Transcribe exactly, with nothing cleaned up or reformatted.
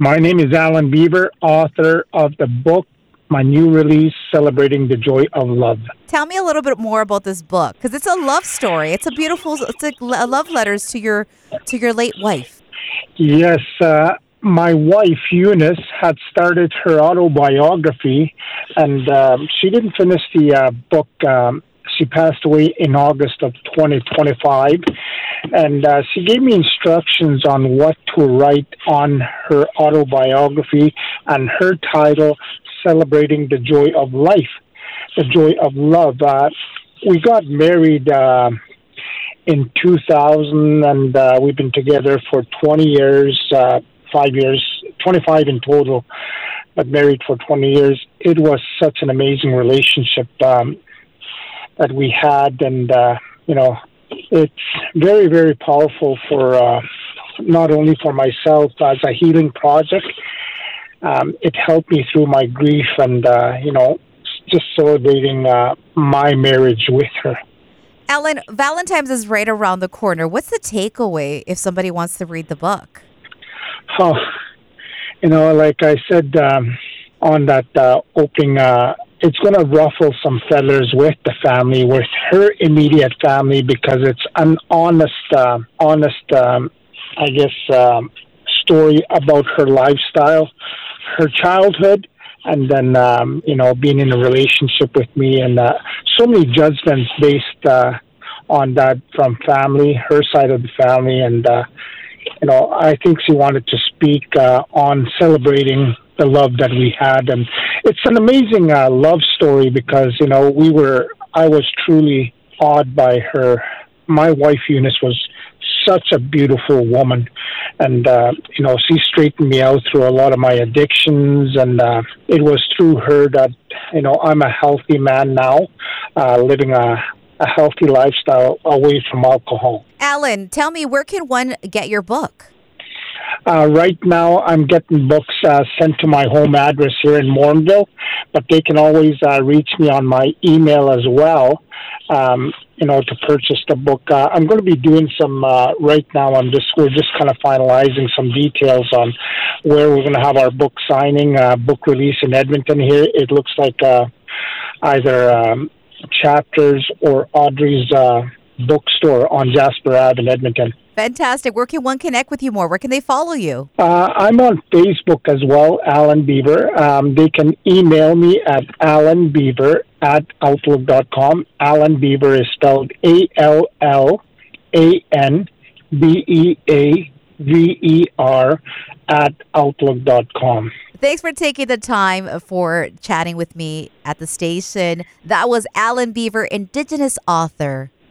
My name is Alan Beaver, author of the book, my new release, Celebrating the Joy of Love. Tell me a little bit more about this book, because it's a love story. It's a beautiful, it's like a love letters to your to your late wife. Yes, uh, my wife, Eunice, had started her autobiography, and um, she didn't finish the uh, book. Um, she passed away in August of twenty twenty-five, and uh, she gave me instructions on what to write on her autobiography, and her title, Celebrating the Joy of Life, the Joy of Love. Uh, we got married uh, in two thousand, and uh, we've been together for twenty years, uh, five years, twenty-five in total, but married for twenty years. It was such an amazing relationship um, that we had, and, uh, you know, it's very, very powerful for uh, not only for myself as a healing project. Um, it helped me through my grief and, uh, you know, just celebrating uh, my marriage with her. Alan, Valentine's is right around the corner. What's the takeaway if somebody wants to read the book? Oh, you know, like I said um, on that uh, opening, uh, it's going to ruffle some feathers with the family, with her immediate family, because it's an honest, uh, honest, um, I guess, um, story about her lifestyle, her childhood, and then, um, you know, being in a relationship with me, and uh, so many judgments based uh, on that from family, her side of the family. And, uh, you know, I think she wanted to speak uh, on celebrating the love that we had. And it's an amazing uh, love story because, you know, we were, I was truly awed by her. My wife, Eunice, was such a beautiful woman, and uh, you know, she straightened me out through a lot of my addictions, and uh, it was through her that, you know, I'm a healthy man now, uh, living a, a healthy lifestyle away from alcohol. Alan, tell me, where can one get your book? Uh, right now, I'm getting books uh, sent to my home address here in Morinville, but they can always uh, reach me on my email as well. Um, you know, to purchase the book. Uh, I'm going to be doing some, uh, right now, I'm just, we're just kind of finalizing some details on where we're going to have our book signing, uh, book release in Edmonton here. It looks like uh, either um, Chapters or Audrey's uh, bookstore on Jasper Ave in Edmonton. Fantastic. Where can one connect with you more? Where can they follow you? Uh, I'm on Facebook as well, Alan Beaver. Um, they can email me at alanbeaver at outlook dot com. Alan Beaver is spelled A L L A N B E A V E R at outlook dot com. Thanks for taking the time for chatting with me at the station. That was Alan Beaver, Indigenous author.